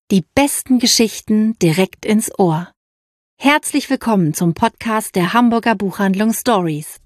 Die besten Geschichten direkt ins Ohr. Herzlich willkommen zum Podcast der Hamburger Buchhandlung Stories.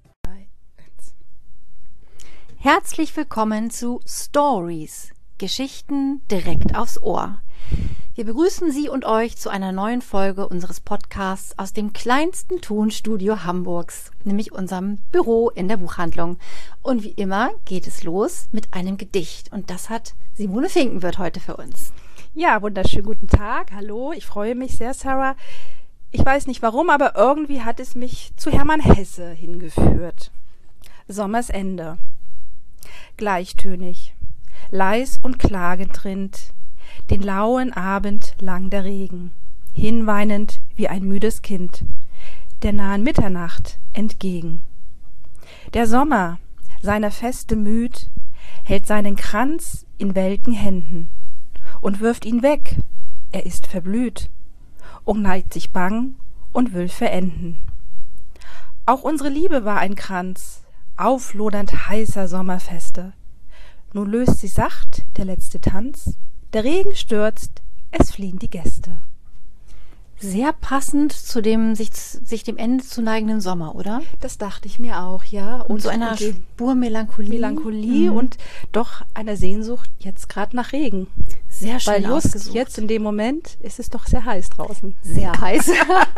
Herzlich willkommen zu Stories, Geschichten direkt aufs Ohr. Wir begrüßen Sie und euch zu einer neuen Folge unseres Podcasts aus dem kleinsten Tonstudio Hamburgs, nämlich unserem Büro in der Buchhandlung. Und wie immer geht es los mit einem Gedicht und das hat Simone Finkenwirth heute für uns. Ja, wunderschönen guten Tag. Hallo, ich freue mich sehr, Sarah. Ich weiß nicht warum, aber irgendwie hat es mich zu Hermann Hesse hingeführt. Sommersende. Gleichtönig, leis und klagend rinnt den lauen Abend lang der Regen, hinweinend wie ein müdes Kind, der nahen Mitternacht entgegen. Der Sommer, seiner Feste müd, hält seinen Kranz in welken Händen und wirft ihn weg, er ist verblüht, und neigt sich bang und will verenden. Auch unsere Liebe war ein Kranz, auflodernd heißer Sommerfeste. Nun löst sie sacht der letzte Tanz, der Regen stürzt, es fliehen die Gäste. Sehr passend zu dem sich dem Ende zu neigenden Sommer, oder? Das dachte ich mir auch, ja. Und so einer Spur Melancholie. Und doch einer Sehnsucht jetzt gerade nach Regen. Sehr schön Weil just ausgesucht. jetzt in dem Moment ist es doch sehr heiß draußen. Sehr heiß.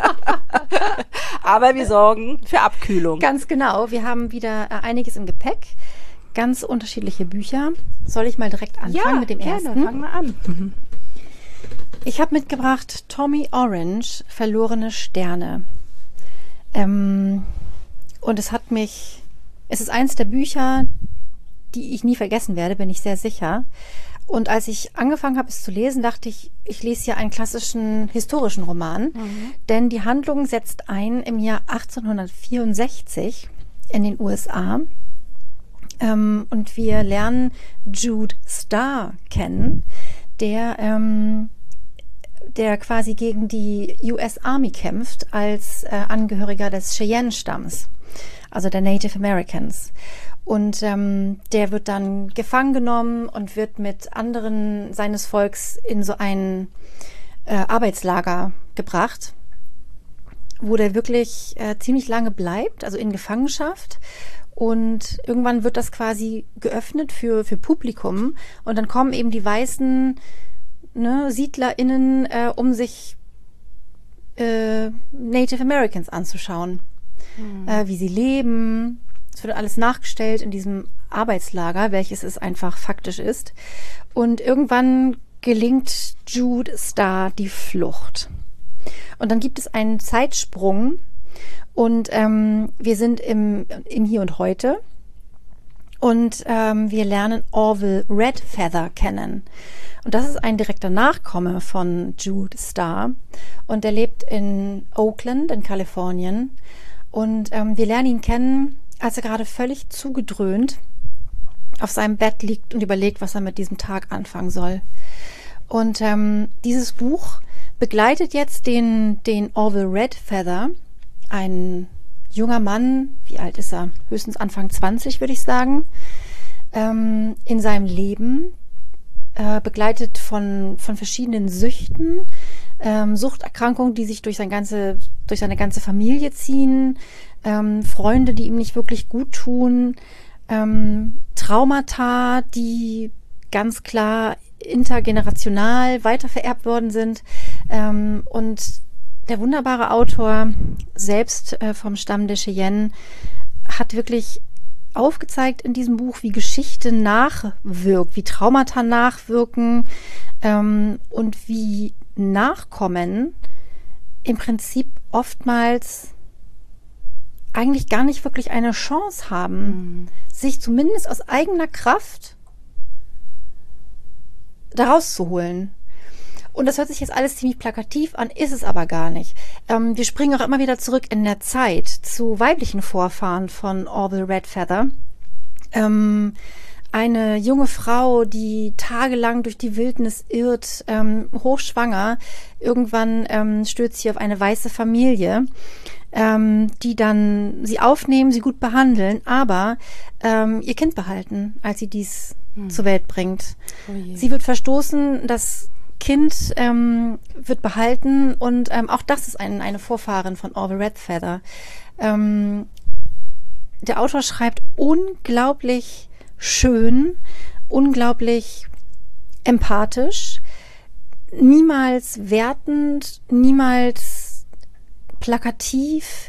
Aber wir sorgen für Abkühlung. Ganz genau. Wir haben wieder einiges im Gepäck. Ganz unterschiedliche Bücher. Soll ich mal direkt anfangen mit dem ersten? Ja, fang mal an. Ich habe mitgebracht Tommy Orange, Verlorene Sterne. Und es ist eins der Bücher, die ich nie vergessen werde, bin ich sehr sicher. Und als ich angefangen habe, es zu lesen, dachte ich, ich lese hier einen klassischen historischen Roman. Denn die Handlung setzt ein im Jahr 1864 in den USA. Und wir lernen Jude Starr kennen, der quasi gegen die US Army kämpft als Angehöriger des Cheyenne-Stamms, also der Native Americans. Und der wird dann gefangen genommen und wird mit anderen seines Volks in so ein Arbeitslager gebracht, wo der wirklich ziemlich lange bleibt, also in Gefangenschaft. Und irgendwann wird das quasi geöffnet für Publikum. Und dann kommen eben die weißen SiedlerInnen, um sich Native Americans anzuschauen, wie sie leben. Es wird alles nachgestellt in diesem Arbeitslager, welches es einfach faktisch ist. Und irgendwann gelingt Jude Starr die Flucht. Und dann gibt es einen Zeitsprung und wir sind im Hier und Heute. Und wir lernen Orville Redfeather kennen. Und das ist ein direkter Nachkomme von Jude Starr. Und er lebt in Oakland in Kalifornien. Und wir lernen ihn kennen, als er gerade völlig zugedröhnt auf seinem Bett liegt und überlegt, was er mit diesem Tag anfangen soll. Und dieses Buch begleitet jetzt den Orville Redfeather, ein junger Mann, wie alt ist er? Höchstens Anfang 20, würde ich sagen, in seinem Leben, begleitet von verschiedenen Süchten, Suchterkrankungen, die sich durch seine ganze Familie ziehen, Freunde, die ihm nicht wirklich gut tun, Traumata, die ganz klar intergenerational weitervererbt worden sind, und der wunderbare Autor, selbst vom Stamm der Cheyenne, hat wirklich aufgezeigt in diesem Buch, wie Geschichte nachwirkt, wie Traumata nachwirken, und wie Nachkommen im Prinzip oftmals eigentlich gar nicht wirklich eine Chance haben, sich zumindest aus eigener Kraft daraus zu holen. Und das hört sich jetzt alles ziemlich plakativ an, ist es aber gar nicht. Wir springen auch immer wieder zurück in der Zeit zu weiblichen Vorfahren von Orville Redfeather. Eine junge Frau, die tagelang durch die Wildnis irrt, hochschwanger. Irgendwann stößt sie auf eine weiße Familie, die dann sie aufnehmen, sie gut behandeln, aber ihr Kind behalten, als sie dies zur Welt bringt. Oh je. Sie wird verstoßen, das Kind wird behalten und auch das ist eine Vorfahrin von Orville Redfeather. Der Autor schreibt unglaublich schön, unglaublich empathisch, niemals wertend, niemals plakativ.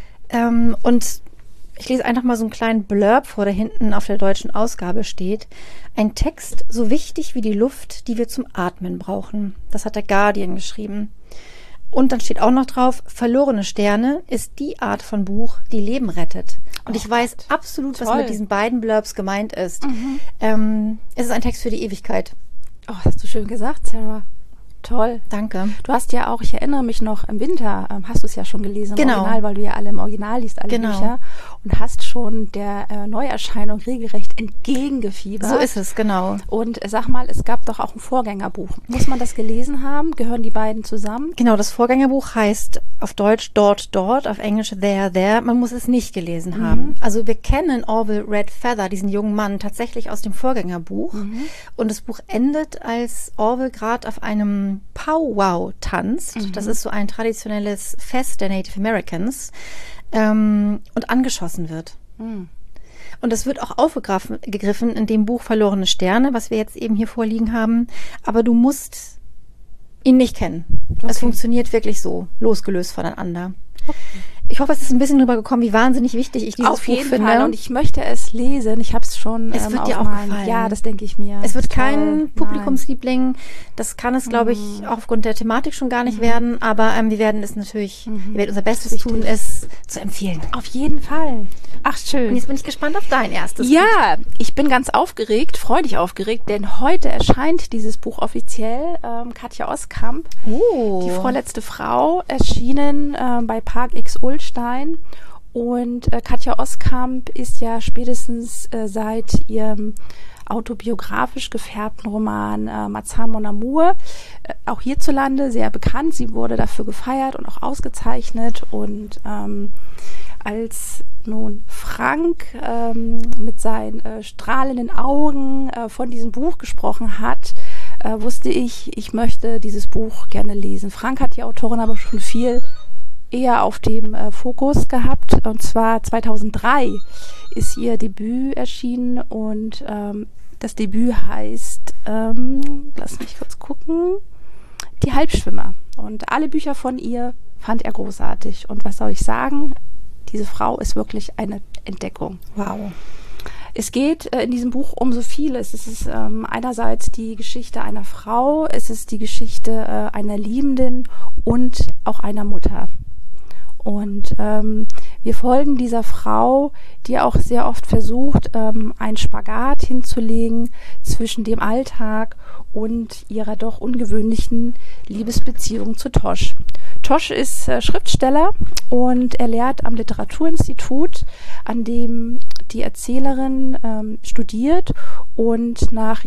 Und ich lese einfach mal so einen kleinen Blurb vor, der hinten auf der deutschen Ausgabe steht. Ein Text so wichtig wie die Luft, die wir zum Atmen brauchen. Das hat der Guardian geschrieben. Und dann steht auch noch drauf, Verlorene Sterne ist die Art von Buch, die Leben rettet. Und ich weiß absolut, was mit diesen beiden Blurbs gemeint ist. Es ist ein Text für die Ewigkeit. Oh, das hast du schön gesagt, Sarah. Toll. Danke. Du hast ja auch, ich erinnere mich noch, im Winter hast du es ja schon gelesen im Genau. Original, weil du ja alle im Original liest, alle Bücher. Und hast schon der Neuerscheinung regelrecht entgegengefiebert. So ist es, genau. Und sag mal, es gab doch auch ein Vorgängerbuch. Muss man das gelesen haben? Gehören die beiden zusammen? Genau, das Vorgängerbuch heißt auf Deutsch Dort, Dort, auf Englisch There, There. Man muss es nicht gelesen haben. Also wir kennen Orville Redfeather, diesen jungen Mann, tatsächlich aus dem Vorgängerbuch. Und das Buch endet, als Orville gerade auf einem Powwow tanzt. Das ist so ein traditionelles Fest der Native Americans. Und angeschossen wird. Und das wird auch aufgegriffen in dem Buch Verlorene Sterne, was wir jetzt eben hier vorliegen haben. Aber du musst ihn nicht kennen. Es funktioniert wirklich so, losgelöst voneinander. Ich hoffe, es ist ein bisschen rübergekommen, wie wahnsinnig wichtig ich dieses Buch finde. Auf jeden Fall. Und ich möchte es lesen. Ich habe es schon Es wird dir auch gefallen. Ja, das denke ich mir. Es wird kein Publikumsliebling. Das kann es, glaube ich, auch aufgrund der Thematik schon gar nicht werden. Aber wir werden es natürlich, wir werden unser Bestes tun, es zu empfehlen. Auf jeden Fall. Ach, schön. Und jetzt bin ich gespannt auf dein erstes Buch. Ja, ich bin ganz aufgeregt, freudig aufgeregt, denn heute erscheint dieses Buch offiziell. Katja Oskamp, die vorletzte Frau, erschienen bei Park X Ullstein. Und Katja Oskamp ist ja spätestens seit ihrem autobiografisch gefärbten Roman Mazar Mon Amour auch hierzulande sehr bekannt. Sie wurde dafür gefeiert und auch ausgezeichnet. Und als nun Frank mit seinen strahlenden Augen von diesem Buch gesprochen hat, wusste ich möchte dieses Buch gerne lesen. Frank hat die Autorin aber schon viel eher auf dem Fokus gehabt. Und zwar 2003 ist ihr Debüt erschienen und das Debüt heißt, lass mich kurz gucken, Die Halbschwimmer. Und alle Bücher von ihr fand er großartig. Und was soll ich sagen? Diese Frau ist wirklich eine Entdeckung. Wow. Es geht in diesem Buch um so vieles. Es ist einerseits die Geschichte einer Frau, es ist die Geschichte einer Liebenden und auch einer Mutter. Und wir folgen dieser Frau, die auch sehr oft versucht, einen Spagat hinzulegen zwischen dem Alltag und ihrer doch ungewöhnlichen Liebesbeziehung zu Tosh. Tosh ist Schriftsteller und er lehrt am Literaturinstitut, an dem die Erzählerin studiert, und nach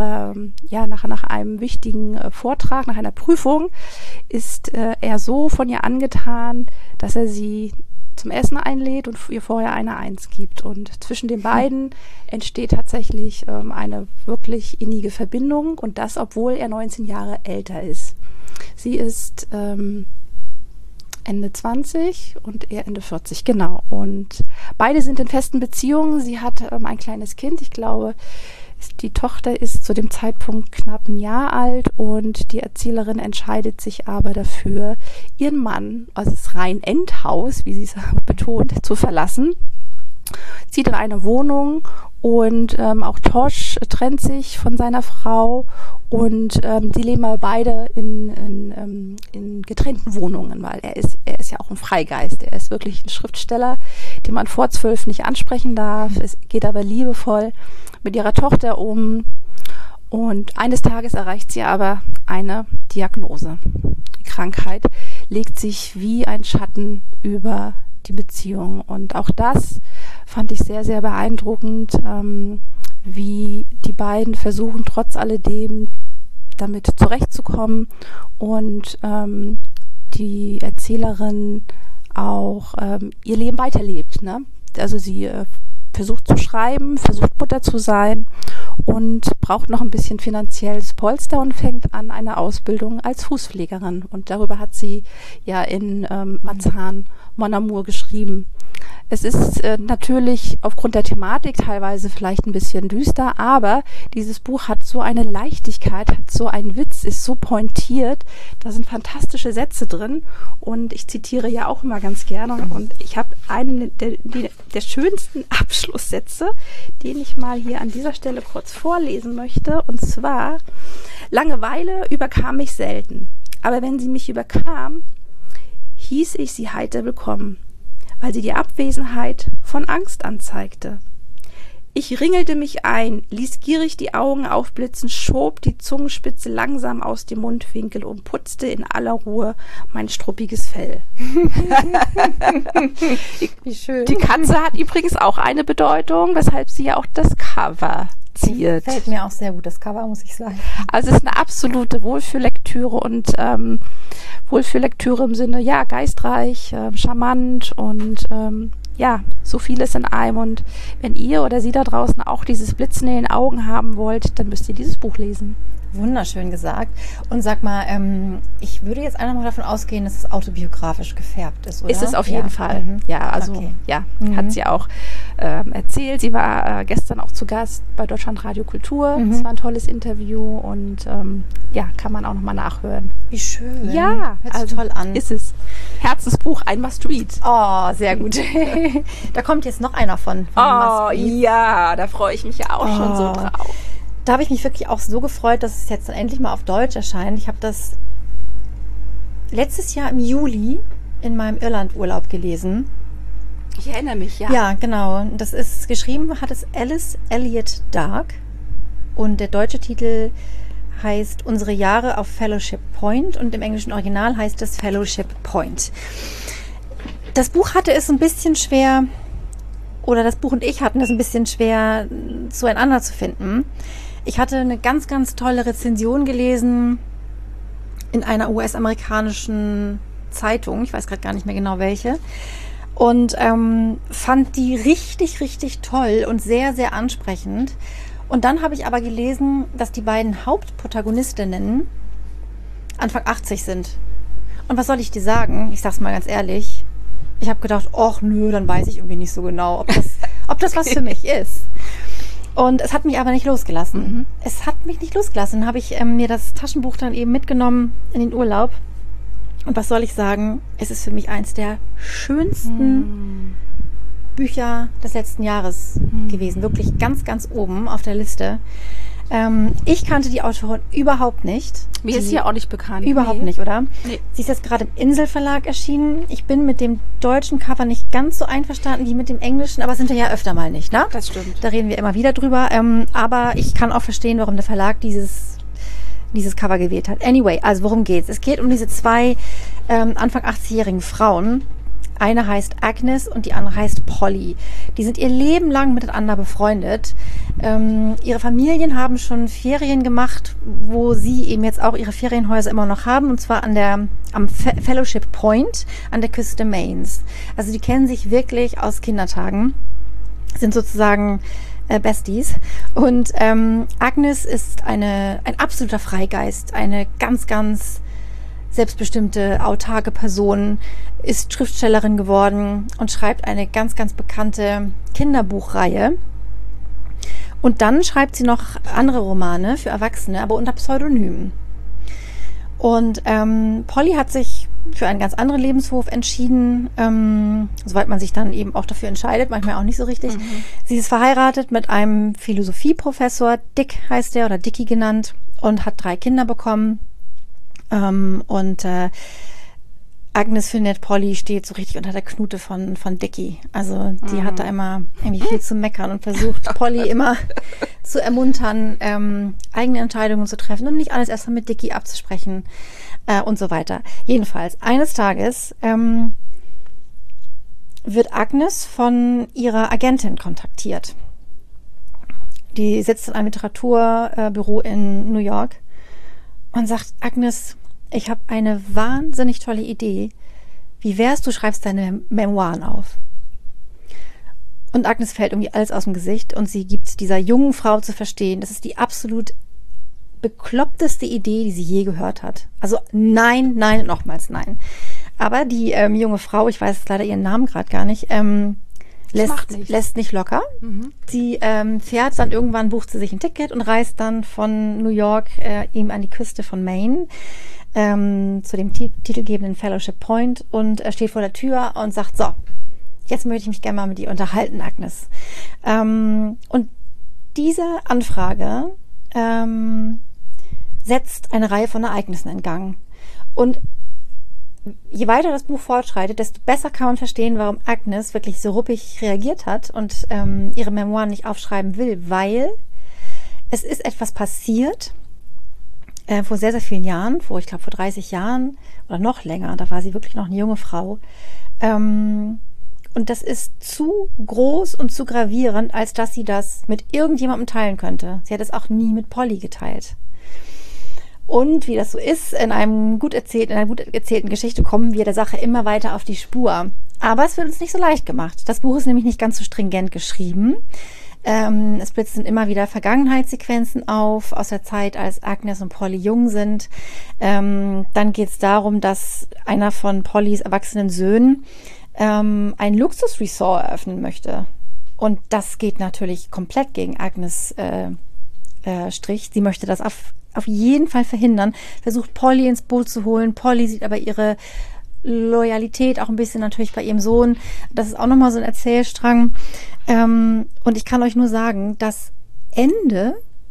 einem wichtigen Vortrag, nach einer Prüfung, ist er so von ihr angetan, dass er sie zum Essen einlädt und ihr vorher eine Eins gibt. Und zwischen den beiden entsteht tatsächlich eine wirklich innige Verbindung, und das, obwohl er 19 Jahre älter ist. Sie ist Ende 20 und er Ende 40, genau. Und beide sind in festen Beziehungen. Sie hat ein kleines Kind, ich glaube, die Tochter ist zu dem Zeitpunkt knapp ein Jahr alt, und die Erzählerin entscheidet sich aber dafür, ihren Mann, also das Rhein-End-Haus, wie sie es betont, zu verlassen. Zieht in eine Wohnung, und auch Tosh trennt sich von seiner Frau, und sie leben aber beide in getrennten Wohnungen, weil er ist ja auch ein Freigeist. Er ist wirklich ein Schriftsteller, den man vor 12 nicht ansprechen darf. Es geht aber liebevoll mit ihrer Tochter um, und eines Tages erreicht sie aber eine Diagnose. Die Krankheit legt sich wie ein Schatten über die Beziehung, und auch das fand ich sehr, sehr beeindruckend, wie die beiden versuchen, trotz alledem damit zurechtzukommen, und die Erzählerin auch ihr Leben weiterlebt, ne? Also sie versucht zu schreiben, versucht Mutter zu sein, und braucht noch ein bisschen finanzielles Polster und fängt an eine Ausbildung als Fußpflegerin. Und darüber hat sie ja in Marzahn Mon Amour geschrieben. Es ist natürlich aufgrund der Thematik teilweise vielleicht ein bisschen düster, aber dieses Buch hat so eine Leichtigkeit, hat so einen Witz, ist so pointiert. Da sind fantastische Sätze drin und ich zitiere ja auch immer ganz gerne. Und ich habe einen der schönsten Abschlusssätze, den ich mal hier an dieser Stelle kurz vorlesen möchte. Und zwar: Langeweile überkam mich selten, aber wenn sie mich überkam, hieß ich sie heiter willkommen, weil sie die Abwesenheit von Angst anzeigte. Ich ringelte mich ein, ließ gierig die Augen aufblitzen, schob die Zungenspitze langsam aus dem Mundwinkel und putzte in aller Ruhe mein struppiges Fell. Wie schön. Die Katze hat übrigens auch eine Bedeutung, weshalb sie ja auch das Cover ziert. Fällt mir auch sehr gut, das Cover, muss ich sagen. Also es ist eine absolute Wohlfühllektüre und Wohlfühllektüre im Sinne, ja, geistreich, charmant und ja, so vieles in einem. Und wenn ihr oder sie da draußen auch dieses Blitzen in den Augen haben wollt, dann müsst ihr dieses Buch lesen. Wunderschön gesagt. Und sag mal, ich würde jetzt einfach mal davon ausgehen, dass es autobiografisch gefärbt ist, oder? Ist es auf jeden Fall. Ja, also okay. Hat sie auch erzählt. Sie war gestern auch zu Gast bei Deutschlandradio Kultur. Das war ein tolles Interview und kann man auch nochmal nachhören. Wie schön. Ja, hört sich toll an. Ist es. Herzensbuch, ein Must-Read. Oh, sehr gut. Da kommt jetzt noch einer von ja, da freue ich mich ja auch schon so drauf. Da habe ich mich wirklich auch so gefreut, dass es jetzt dann endlich mal auf Deutsch erscheint. Ich habe das letztes Jahr im Juli in meinem Irlandurlaub gelesen. Ich erinnere mich, ja. Ja, genau. Das ist geschrieben, hat es Alice Elliott Dark. Und der deutsche Titel heißt Unsere Jahre auf Fellowship Point und im englischen Original heißt es Fellowship Point. Das Buch hatte es ein bisschen schwer, oder das Buch und ich hatten es ein bisschen schwer zueinander zu finden. Ich hatte eine ganz, ganz tolle Rezension gelesen in einer US-amerikanischen Zeitung, ich weiß gerade gar nicht mehr genau welche, und fand die richtig, richtig toll und sehr, sehr ansprechend. Und dann habe ich aber gelesen, dass die beiden Hauptprotagonistinnen Anfang 80 sind. Und was soll ich dir sagen? Ich sag's mal ganz ehrlich. Ich habe gedacht, ach nö, dann weiß ich irgendwie nicht so genau, ob das was für mich ist. Und es hat mich aber nicht losgelassen. Es hat mich nicht losgelassen. Dann habe ich mir das Taschenbuch dann eben mitgenommen in den Urlaub. Und was soll ich sagen? Es ist für mich eins der schönsten Bücher des letzten Jahres gewesen. Wirklich ganz, ganz oben auf der Liste. Ich kannte die Autorin überhaupt nicht. Mir ist sie ja auch nicht bekannt. Überhaupt nicht, oder? Nee. Sie ist jetzt gerade im Inselverlag erschienen. Ich bin mit dem deutschen Cover nicht ganz so einverstanden wie mit dem englischen, aber sind wir ja öfter mal nicht, ne? Das stimmt. Da reden wir immer wieder drüber. Aber ich kann auch verstehen, warum der Verlag dieses Cover gewählt hat. Anyway, also worum geht's? Es geht um diese zwei Anfang 80-jährigen Frauen. Eine heißt Agnes und die andere heißt Polly. Die sind ihr Leben lang miteinander befreundet. Ihre Familien haben schon Ferien gemacht, wo sie eben jetzt auch ihre Ferienhäuser immer noch haben, und zwar am Fellowship Point an der Küste Maines. Also die kennen sich wirklich aus Kindertagen, sind sozusagen Besties. Und Agnes ist ein absoluter Freigeist, eine ganz, ganz selbstbestimmte, autarke Person, ist Schriftstellerin geworden und schreibt eine ganz, ganz bekannte Kinderbuchreihe. Und dann schreibt sie noch andere Romane für Erwachsene, aber unter Pseudonym. Und Polly hat sich für einen ganz anderen Lebenshof entschieden, soweit man sich dann eben auch dafür entscheidet, manchmal auch nicht so richtig. Sie ist verheiratet mit einem Philosophieprofessor, Dick heißt er, oder Dickie genannt, und hat 3 Kinder bekommen. Agnes findet, Polly steht so richtig unter der Knute von Dickie. Also die hat da immer irgendwie viel zu meckern und versucht, Polly immer zu ermuntern, eigene Entscheidungen zu treffen und nicht alles erstmal mit Dickie abzusprechen und so weiter. Jedenfalls, eines Tages wird Agnes von ihrer Agentin kontaktiert. Die sitzt in einem Literaturbüro in New York und sagt, Agnes, ich habe eine wahnsinnig tolle Idee. Wie wär's, du schreibst deine Memoiren auf? Und Agnes fällt irgendwie alles aus dem Gesicht und sie gibt dieser jungen Frau zu verstehen, das ist die absolut bekloppteste Idee, die sie je gehört hat. Also nein, nein, nochmals nein. Aber die junge Frau, ich weiß leider ihren Namen gerade gar nicht, lässt nicht locker. Sie fährt dann irgendwann, bucht sie sich ein Ticket und reist dann von New York eben an die Küste von Maine zu dem titelgebenden Fellowship Point und steht vor der Tür und sagt, so, jetzt möchte ich mich gerne mal mit dir unterhalten, Agnes. Und diese Anfrage setzt eine Reihe von Ereignissen in Gang. Und je weiter das Buch fortschreitet, desto besser kann man verstehen, warum Agnes wirklich so ruppig reagiert hat und ihre Memoiren nicht aufschreiben will, weil es ist etwas passiert vor sehr, sehr vielen Jahren, ich glaube vor 30 Jahren oder noch länger, da war sie wirklich noch eine junge Frau. Und das ist zu groß und zu gravierend, als dass sie das mit irgendjemandem teilen könnte. Sie hat es auch nie mit Polly geteilt. Und wie das so ist, in einer gut erzählten Geschichte kommen wir der Sache immer weiter auf die Spur. Aber es wird uns nicht so leicht gemacht. Das Buch ist nämlich nicht ganz so stringent geschrieben. Es blitzen immer wieder Vergangenheitssequenzen auf, aus der Zeit, als Agnes und Polly jung sind. Dann geht es darum, dass einer von Pollys erwachsenen Söhnen ein Luxusresort eröffnen möchte. Und das geht natürlich komplett gegen Agnes Strich. Sie möchte das auf jeden Fall verhindern, versucht Polly ins Boot zu holen. Polly sieht aber ihre Loyalität auch ein bisschen natürlich bei ihrem Sohn. Das ist auch nochmal so ein Erzählstrang. Und ich kann euch nur sagen, das Ende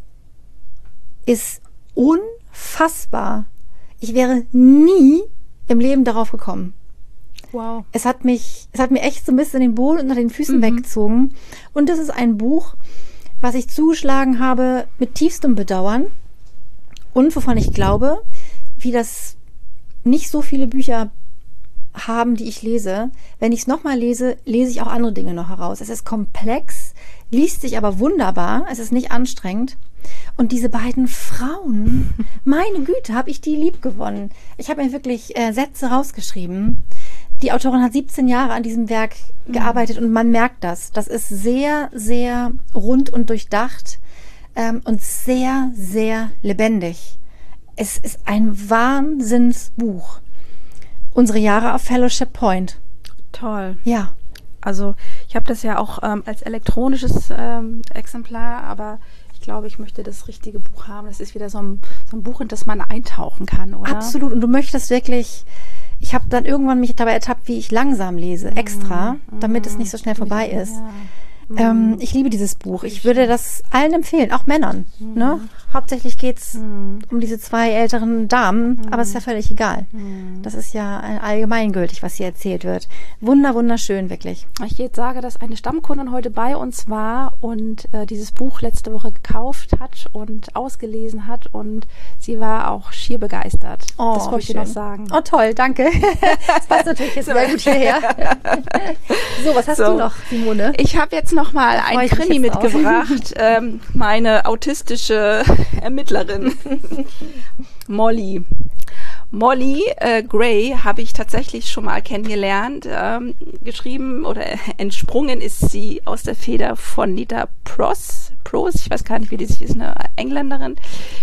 ist unfassbar. Ich wäre nie im Leben darauf gekommen. Wow. Es hat mir echt so ein bisschen den Boden unter den Füßen weggezogen. Und das ist ein Buch, was ich zugeschlagen habe mit tiefstem Bedauern. Und wovon ich glaube, wie das nicht so viele Bücher haben, die ich lese. Wenn ich es nochmal lese, lese ich auch andere Dinge noch heraus. Es ist komplex, liest sich aber wunderbar. Es ist nicht anstrengend. Und diese beiden Frauen, meine Güte, habe ich die lieb gewonnen. Ich habe mir wirklich Sätze rausgeschrieben. Die Autorin hat 17 Jahre an diesem Werk gearbeitet und man merkt das. Das ist sehr, sehr rund und durchdacht. Und sehr, sehr lebendig. Es ist ein Wahnsinnsbuch. Unsere Jahre auf Fellowship Point. Toll. Ja. Also ich habe das ja auch als elektronisches Exemplar, aber ich glaube, ich möchte das richtige Buch haben. Das ist wieder so ein Buch, in das man eintauchen kann, oder? Absolut. Und du möchtest wirklich... Ich habe dann irgendwann mich dabei ertappt, wie ich langsam lese, extra, damit es nicht so schnell vorbei ist. Ja. Ich liebe dieses Buch. Ich würde das allen empfehlen, auch Männern. Ne? Hauptsächlich geht's um diese zwei älteren Damen, aber es ist ja völlig egal. Das ist ja allgemeingültig, was hier erzählt wird. Wunderschön, wirklich. Ich jetzt sage, dass eine Stammkundin heute bei uns war und dieses Buch letzte Woche gekauft hat und ausgelesen hat und sie war auch schier begeistert. Oh, das wollte ich noch sagen. Oh, toll, danke. Das passt natürlich jetzt sehr gut hierher. So, was hast du noch, Simone? Ich habe jetzt noch mal ein Krimi mitgebracht. Meine autistische Ermittlerin Molly. Molly Gray habe ich tatsächlich schon mal kennengelernt. Geschrieben oder entsprungen ist sie aus der Feder von Nita Prose. Ich weiß gar nicht, wie die sich ist, eine Engländerin.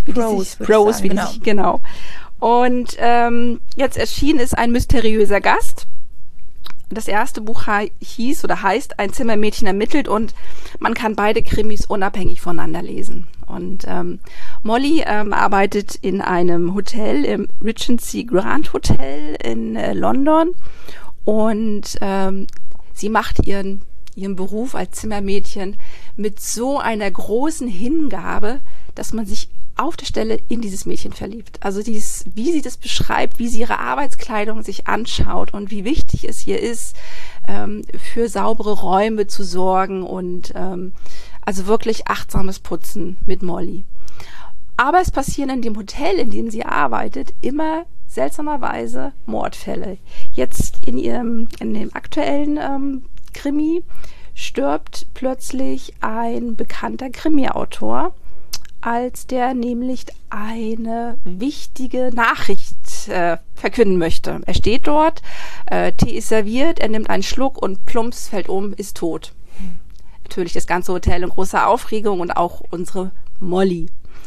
Prose, genau. Und jetzt erschienen ist ein mysteriöser Gast. Das erste Buch heißt Ein Zimmermädchen ermittelt und man kann beide Krimis unabhängig voneinander lesen. Und Molly arbeitet in einem Hotel, im Regency Grand Hotel in London und sie macht ihren Beruf als Zimmermädchen mit so einer großen Hingabe, dass man sich auf der Stelle in dieses Mädchen verliebt. Also wie sie das beschreibt, wie sie ihre Arbeitskleidung sich anschaut und wie wichtig es ihr ist, für saubere Räume zu sorgen und also wirklich achtsames Putzen mit Molly. Aber es passieren in dem Hotel, in dem sie arbeitet, immer seltsamerweise Mordfälle. Jetzt in dem aktuellen Krimi stirbt plötzlich ein bekannter Krimi-Autor, als der nämlich eine wichtige Nachricht verkünden möchte. Er steht dort, Tee ist serviert, er nimmt einen Schluck und plumps fällt um, ist tot. natürlich das ganze Hotel in großer Aufregung und auch unsere Molly.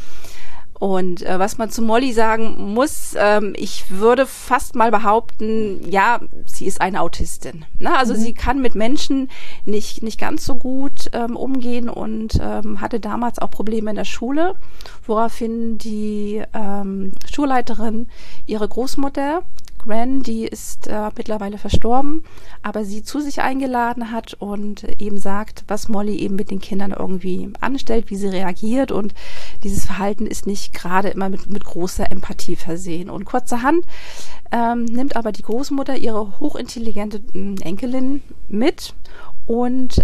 Und was man zu Molly sagen muss, ich würde fast mal behaupten, ja, sie ist eine Autistin. Ne? Also sie kann mit Menschen nicht ganz so gut umgehen und hatte damals auch Probleme in der Schule, woraufhin die Schulleiterin ihre Großmutter, Gran, die ist mittlerweile verstorben, aber sie zu sich eingeladen hat und eben sagt, was Molly eben mit den Kindern irgendwie anstellt, wie sie reagiert, und dieses Verhalten ist nicht gerade immer mit großer Empathie versehen. Und kurzerhand nimmt aber die Großmutter ihre hochintelligente Enkelin mit und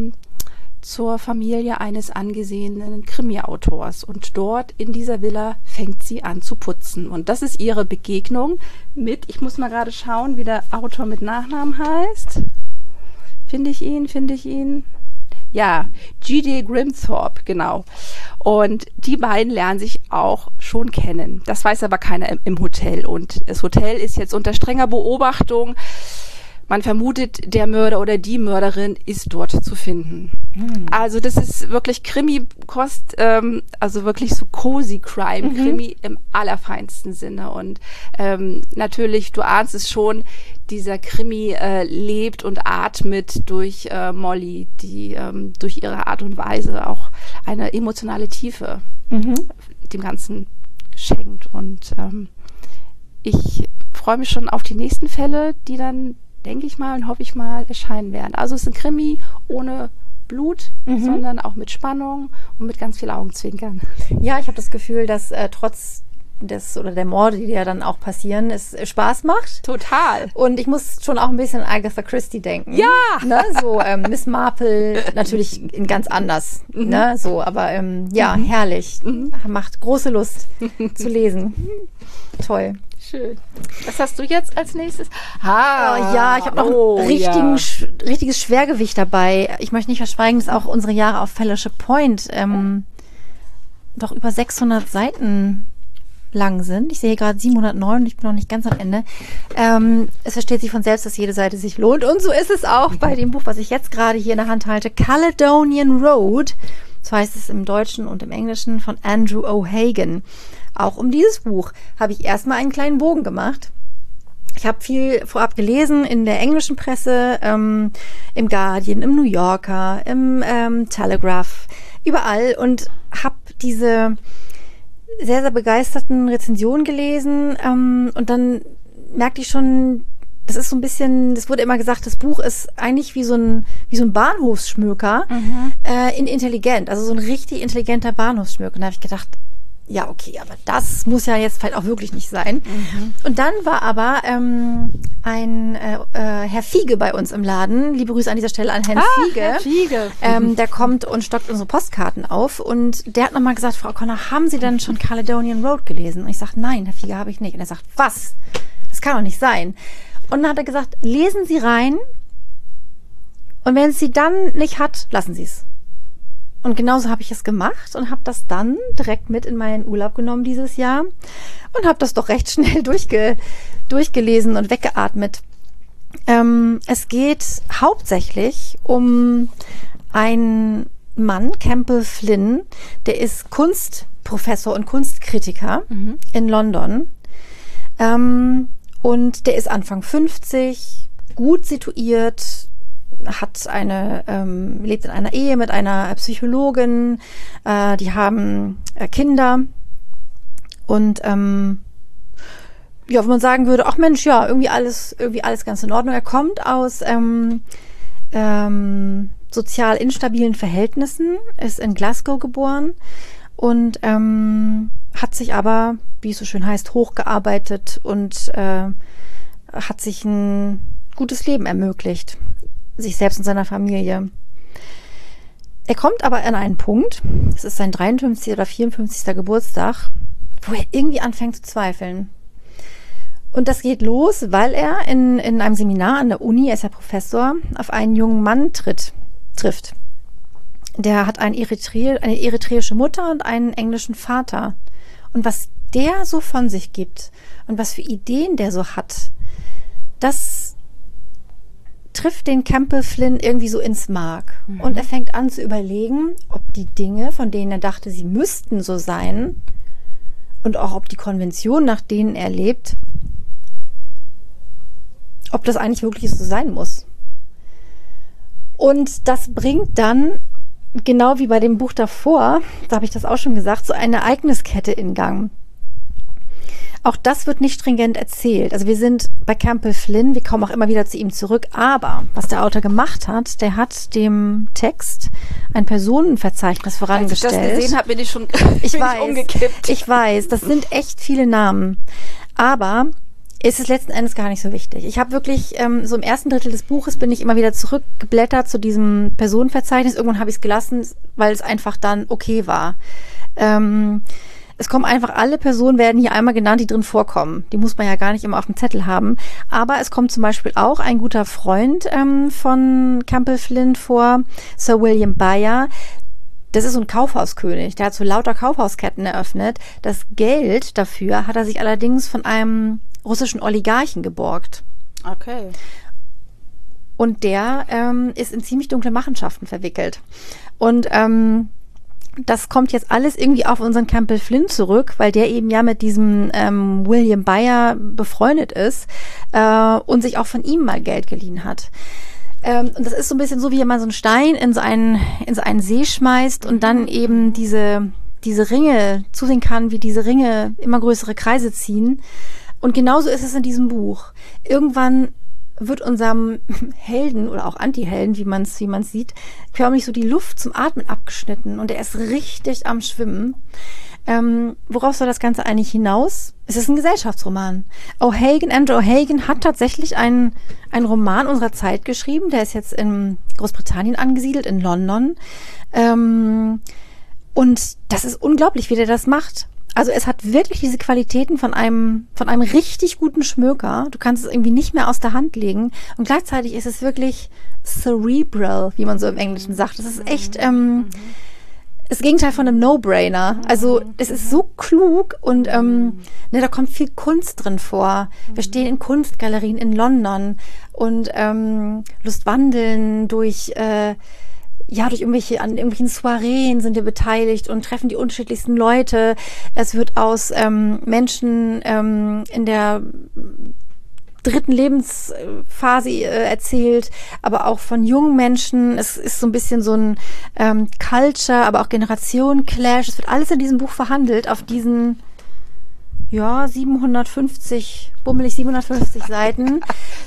zur Familie eines angesehenen Krimi-Autors. Und dort in dieser Villa fängt sie an zu putzen. Und das ist ihre Begegnung mit, ich muss mal gerade schauen, wie der Autor mit Nachnamen heißt. Finde ich ihn? Ja, G.D. Grimthorpe, genau. Und die beiden lernen sich auch schon kennen. Das weiß aber keiner im Hotel. Und das Hotel ist jetzt unter strenger Beobachtung. Man vermutet, der Mörder oder die Mörderin ist dort zu finden. Also das ist wirklich Krimi-Kost, also wirklich so cozy Crime-Krimi im allerfeinsten Sinne. Und natürlich, du ahnst es schon, dieser Krimi lebt und atmet durch Molly, die durch ihre Art und Weise auch eine emotionale Tiefe dem Ganzen schenkt. Und ich freue mich schon auf die nächsten Fälle, die dann, denke ich mal und hoffe ich mal, erscheinen werden. Also es ist ein Krimi ohne Blut, sondern auch mit Spannung und mit ganz viel Augenzwinkern. Ja, ich habe das Gefühl, dass trotz der Morde, die ja dann auch passieren, es Spaß macht. Total. Und ich muss schon auch ein bisschen an Agatha Christie denken. Ja! Ne? So Miss Marple, natürlich in ganz anders. Ne? So, aber ja, herrlich. Macht große Lust zu lesen. Toll. Schön. Was hast du jetzt als nächstes? Ja, ich habe noch ein richtiges Schwergewicht dabei. Ich möchte nicht verschweigen, dass auch unsere Jahre auf Fellowship Point doch über 600 Seiten lang sind. Ich sehe gerade 709 und ich bin noch nicht ganz am Ende. Es versteht sich von selbst, dass jede Seite sich lohnt. Und so ist es auch bei dem Buch, was ich jetzt gerade hier in der Hand halte. Caledonian Road. So heißt es im Deutschen und im Englischen, von Andrew O'Hagan. Auch um dieses Buch habe ich erstmal einen kleinen Bogen gemacht. Ich habe viel vorab gelesen in der englischen Presse, im Guardian, im New Yorker, im Telegraph, überall, und habe diese sehr, sehr begeisterten Rezensionen gelesen, und dann merkte ich schon, das ist so ein bisschen, das wurde immer gesagt, das Buch ist eigentlich wie so ein Bahnhofsschmöker in intelligent, also so ein richtig intelligenter Bahnhofsschmöker. Und da habe ich gedacht, ja, okay, aber das muss ja jetzt vielleicht auch wirklich nicht sein. Und dann war aber ein Herr Fiege bei uns im Laden. Liebe Grüße an dieser Stelle an Herrn Fiege. Herr Fiege. Der kommt und stockt unsere Postkarten auf. Und der hat nochmal gesagt, Frau O'Connor, haben Sie denn schon Caledonian Road gelesen? Und ich sage, nein, Herr Fiege, habe ich nicht. Und er sagt, was? Das kann doch nicht sein. Und dann hat er gesagt, lesen Sie rein. Und wenn es Sie dann nicht hat, lassen Sie es. Und genauso habe ich es gemacht und habe das dann direkt mit in meinen Urlaub genommen dieses Jahr und habe das doch recht schnell durchgelesen und weggeatmet. Es geht hauptsächlich um einen Mann, Campbell Flynn, der ist Kunstprofessor und Kunstkritiker in London. Und der ist Anfang 50, gut situiert, lebt in einer Ehe mit einer Psychologin, die haben Kinder, und wo man sagen würde, ach Mensch, ja, irgendwie alles ganz in Ordnung. Er kommt aus sozial instabilen Verhältnissen, ist in Glasgow geboren und hat sich aber, wie es so schön heißt, hochgearbeitet und hat sich ein gutes Leben ermöglicht, sich selbst und seiner Familie. Er kommt aber an einen Punkt, es ist sein 53. oder 54. Geburtstag, wo er irgendwie anfängt zu zweifeln. Und das geht los, weil er in einem Seminar an der Uni, er ist ja Professor, auf einen jungen Mann trifft. Der hat eine eritreische Mutter und einen englischen Vater. Und was der so von sich gibt und was für Ideen der so hat, das trifft den Campbell Flynn irgendwie so ins Mark. Und er fängt an zu überlegen, ob die Dinge, von denen er dachte, sie müssten so sein, und auch ob die Konventionen, nach denen er lebt, ob das eigentlich wirklich so sein muss. Und das bringt dann, genau wie bei dem Buch davor, da habe ich das auch schon gesagt, so eine Ereigniskette in Gang. Auch das wird nicht stringent erzählt. Also wir sind bei Campbell Flynn, wir kommen auch immer wieder zu ihm zurück. Aber was der Autor gemacht hat, der hat dem Text ein Personenverzeichnis vorangestellt. Als ich das gesehen habe, bin ich schon umgekippt. Ich weiß, das sind echt viele Namen. Aber ist es letzten Endes gar nicht so wichtig. Ich habe wirklich, so im ersten Drittel des Buches bin ich immer wieder zurückgeblättert zu diesem Personenverzeichnis. Irgendwann habe ich es gelassen, weil es einfach dann okay war. Es kommen einfach, alle Personen werden hier einmal genannt, die drin vorkommen. Die muss man ja gar nicht immer auf dem Zettel haben. Aber es kommt zum Beispiel auch ein guter Freund von Campbell Flynn vor, Sir William Bayer. Das ist so ein Kaufhauskönig. Der hat so lauter Kaufhausketten eröffnet. Das Geld dafür hat er sich allerdings von einem russischen Oligarchen geborgt. Okay. Und der ist in ziemlich dunkle Machenschaften verwickelt. Und das kommt jetzt alles irgendwie auf unseren Campbell Flynn zurück, weil der eben ja mit diesem William Bayer befreundet ist und sich auch von ihm mal Geld geliehen hat. Und das ist so ein bisschen so, wie wenn man so einen Stein in so einen See schmeißt und dann eben diese Ringe zusehen kann, wie diese Ringe immer größere Kreise ziehen. Und genauso ist es in diesem Buch. Irgendwann wird unserem Helden oder auch Anti-Helden, wie man es sieht, förmlich so die Luft zum Atmen abgeschnitten und er ist richtig am Schwimmen. Worauf soll das Ganze eigentlich hinaus? Es ist ein Gesellschaftsroman. Andrew O'Hagan hat tatsächlich einen Roman unserer Zeit geschrieben, der ist jetzt in Großbritannien angesiedelt, in London. Und das ist unglaublich, wie der das macht. Also es hat wirklich diese Qualitäten von einem richtig guten Schmöker. Du kannst es irgendwie nicht mehr aus der Hand legen. Und gleichzeitig ist es wirklich cerebral, wie man so im Englischen sagt. Das ist echt das Gegenteil von einem No-Brainer. Also es ist so klug und da kommt viel Kunst drin vor. Wir stehen in Kunstgalerien in London und lustwandeln durch irgendwelchen Soireen sind wir beteiligt und treffen die unterschiedlichsten Leute. Es wird aus Menschen in der dritten Lebensphase erzählt, aber auch von jungen Menschen. Es ist so ein bisschen so ein Culture, aber auch Generationen-Clash. Es wird alles in diesem Buch verhandelt auf diesen 750 Seiten.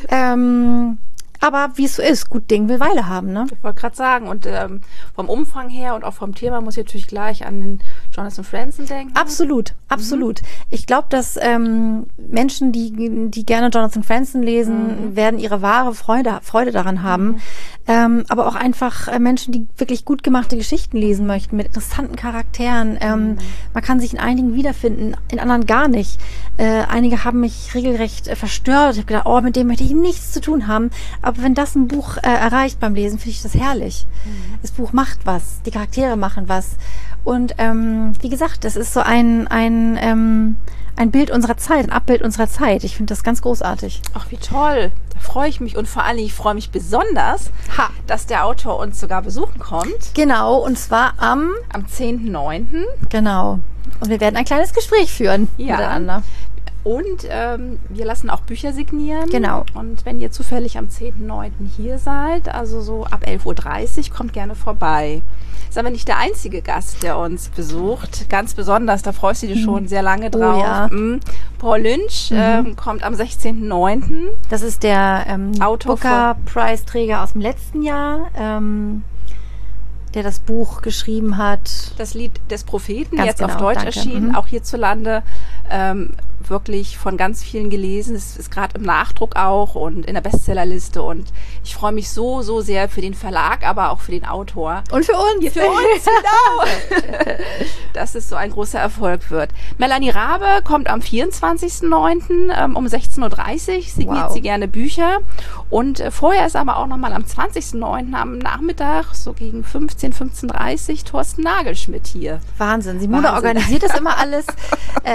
Aber wie es so ist, gut Ding will Weile haben, ne? Ich wollte gerade sagen, und vom Umfang her und auch vom Thema muss ich natürlich gleich an den Jonathan Franzen denken. Absolut. Ich glaube, dass Menschen, die gerne Jonathan Franzen lesen, werden ihre wahre Freude daran haben. Aber auch einfach Menschen, die wirklich gut gemachte Geschichten lesen möchten, mit interessanten Charakteren. Man kann sich in einigen wiederfinden, in anderen gar nicht. Einige haben mich regelrecht verstört. Ich habe gedacht, mit dem möchte ich nichts zu tun haben. Aber wenn das ein Buch erreicht beim Lesen, finde ich das herrlich. Das Buch macht was, die Charaktere machen was. Und wie gesagt, das ist so ein Bild unserer Zeit, ein Abbild unserer Zeit. Ich finde das ganz großartig. Ach, wie toll. Da freue ich mich. Und vor allem, ich freue mich besonders, dass der Autor uns sogar besuchen kommt. Genau, und zwar am 10.9. Genau. Und wir werden ein kleines Gespräch führen miteinander. Und wir lassen auch Bücher signieren. Genau. Und wenn ihr zufällig am 10.9. hier seid, also so ab 11.30 Uhr, kommt gerne vorbei. Ist aber nicht der einzige Gast, der uns besucht. Ganz besonders, da freust du dich schon sehr lange drauf. Oh, ja. Paul Lynch kommt am 16.9. Das ist der Autor Booker-Preisträger aus dem letzten Jahr, der das Buch geschrieben hat. Das Lied des Propheten, Ganz jetzt genau, auf Deutsch danke. erschienen, auch hierzulande. Wirklich von ganz vielen gelesen. Es ist gerade im Nachdruck auch und in der Bestsellerliste. Und ich freue mich so sehr für den Verlag, aber auch für den Autor. Und für uns. Für uns, genau. Dass es so ein großer Erfolg wird. Melanie Rabe kommt am 24.09. Um 16.30 Uhr. Signiert sie gerne Bücher. Und vorher ist aber auch nochmal am 20.09. am Nachmittag, so gegen 15:30 Thorsten Nagelschmidt hier. Simone organisiert das immer alles.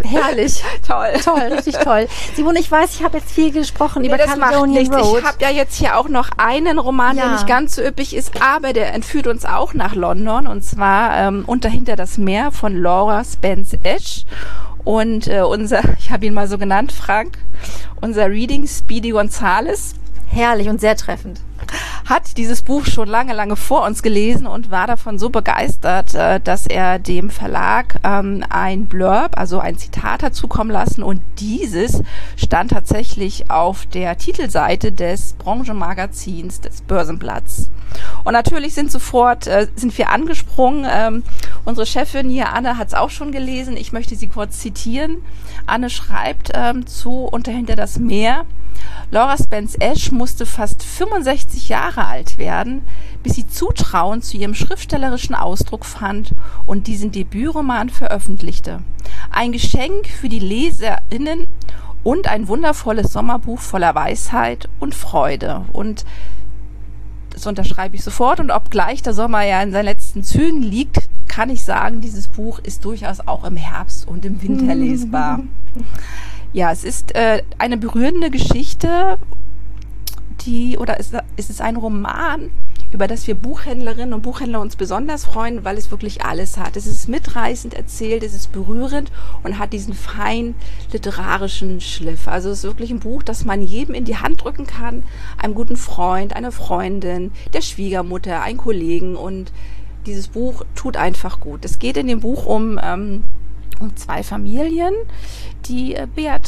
Herrlich. Toll. Toll, richtig toll. Simone, ich weiß, ich habe jetzt viel gesprochen über das macht Caledonian nichts. Road. Ich habe ja jetzt hier auch noch einen Roman, der nicht ganz so üppig ist, aber der entführt uns auch nach London, und zwar Unter hinter das Meer von Laura Spence Ash. Und ich habe ihn mal so genannt, Frank, unser Reading Speedy Gonzales. Herrlich und sehr treffend. Hat dieses Buch schon lange, lange vor uns gelesen und war davon so begeistert, dass er dem Verlag ein Blurb, also ein Zitat, hat zukommen lassen, und dieses stand tatsächlich auf der Titelseite des Branchenmagazins des Börsenblatts. Und natürlich sind wir angesprungen. Unsere Chefin hier, Anne, hat es auch schon gelesen. Ich möchte sie kurz zitieren. Anne schreibt zu Unter hinter das Meer: Laura Spence Ash musste fast 65 Jahre alt werden, bis sie Zutrauen zu ihrem schriftstellerischen Ausdruck fand und diesen Debütroman veröffentlichte. Ein Geschenk für die LeserInnen und ein wundervolles Sommerbuch voller Weisheit und Freude. Und das unterschreibe ich sofort. Und obgleich der Sommer ja in seinen letzten Zügen liegt, kann ich sagen, dieses Buch ist durchaus auch im Herbst und im Winter lesbar. Ja, es ist eine berührende Geschichte, es ist ein Roman, über das wir Buchhändlerinnen und Buchhändler uns besonders freuen, weil es wirklich alles hat. Es ist mitreißend erzählt, es ist berührend und hat diesen fein literarischen Schliff. Also es ist wirklich ein Buch, das man jedem in die Hand drücken kann, einem guten Freund, einer Freundin, der Schwiegermutter, einem Kollegen, und dieses Buch tut einfach gut. Es geht in dem Buch um zwei Familien, die Bea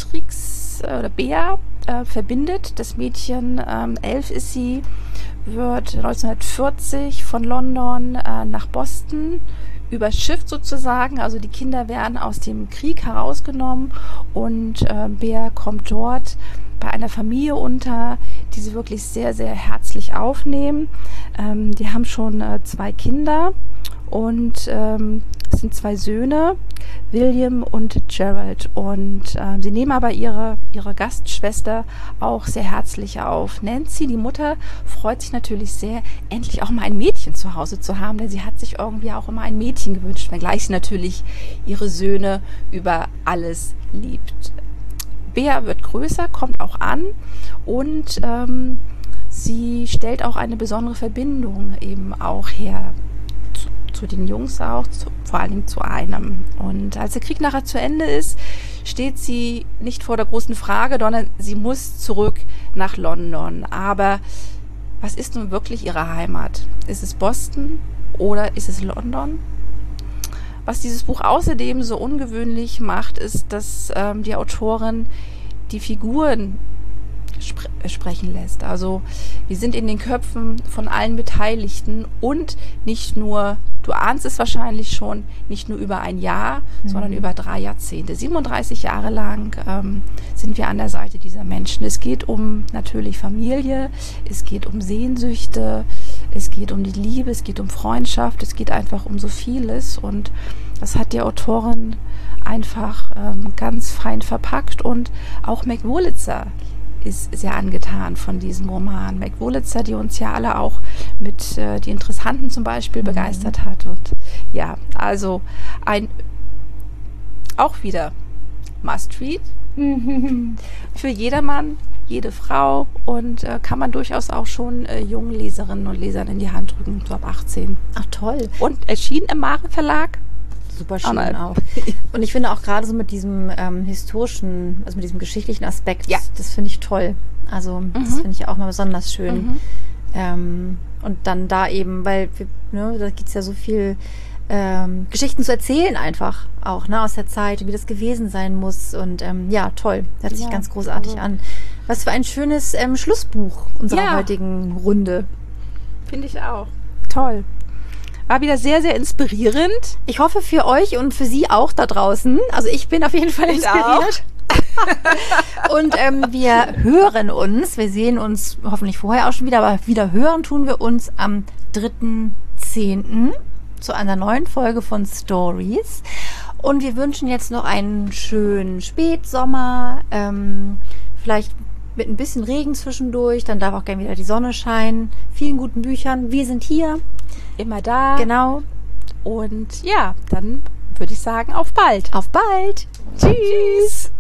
verbindet. Das Mädchen, 11 ist sie, wird 1940 von London nach Boston überschifft sozusagen. Also die Kinder werden aus dem Krieg herausgenommen, und Bea kommt dort bei einer Familie unter, die sie wirklich sehr, sehr herzlich aufnehmen. Die haben schon 2 Kinder, und es sind 2 Söhne, William und Gerald. Und sie nehmen aber ihre Gastschwester auch sehr herzlich auf. Nancy, die Mutter, freut sich natürlich sehr, endlich auch mal ein Mädchen zu Hause zu haben, denn sie hat sich irgendwie auch immer ein Mädchen gewünscht, wenngleich sie natürlich ihre Söhne über alles liebt. Bea wird größer, kommt auch an, und sie stellt auch eine besondere Verbindung eben auch her zu den Jungs auch, vor allen Dingen zu einem. Und als der Krieg nachher zu Ende ist, steht sie nicht vor der großen Frage, sondern sie muss zurück nach London. Aber was ist nun wirklich ihre Heimat? Ist es Boston oder ist es London? Was dieses Buch außerdem so ungewöhnlich macht, ist, dass die Autorin die Figuren sprechen lässt. Also wir sind in den Köpfen von allen Beteiligten, und nicht nur, du ahnst es wahrscheinlich schon, nicht nur über ein Jahr, sondern über 3 Jahrzehnte. 37 Jahre lang sind wir an der Seite dieser Menschen. Es geht um natürlich Familie, es geht um Sehnsüchte, es geht um die Liebe, es geht um Freundschaft, es geht einfach um so vieles, und das hat die Autorin einfach ganz fein verpackt. Und auch Meg Wolitzer ist sehr angetan von diesem Roman. Meg Wolitzer, die uns ja alle auch mit Die Interessanten zum Beispiel begeistert hat. Und ja, also auch wieder Must-Read für jedermann, jede Frau, und kann man durchaus auch schon jungen Leserinnen und Lesern in die Hand drücken, so ab 18. Ach, toll. Und erschienen im Mare Verlag. Super schön auch. Und ich finde auch gerade so mit diesem historischen, also mit diesem geschichtlichen Aspekt, das finde ich toll. Also das finde ich auch mal besonders schön. Und dann da eben, weil da gibt es ja so viel Geschichten zu erzählen einfach auch, ne, aus der Zeit, wie das gewesen sein muss. Und ja, toll. Hört sich ganz großartig an. Was für ein schönes Schlussbuch unserer heutigen Runde. Finde ich auch. Toll. War wieder sehr, sehr inspirierend. Ich hoffe für euch und für Sie auch da draußen. Also ich bin auf jeden Fall inspiriert. Und wir hören uns. Wir sehen uns hoffentlich vorher auch schon wieder, aber wieder hören tun wir uns am 3.10. zu einer neuen Folge von Stories. Und wir wünschen jetzt noch einen schönen Spätsommer. Vielleicht mit ein bisschen Regen zwischendurch. Dann darf auch gerne wieder die Sonne scheinen. Vielen guten Büchern. Wir sind hier. Immer da. Genau. Und ja, dann würde ich sagen, auf bald. Auf bald. Tschüss.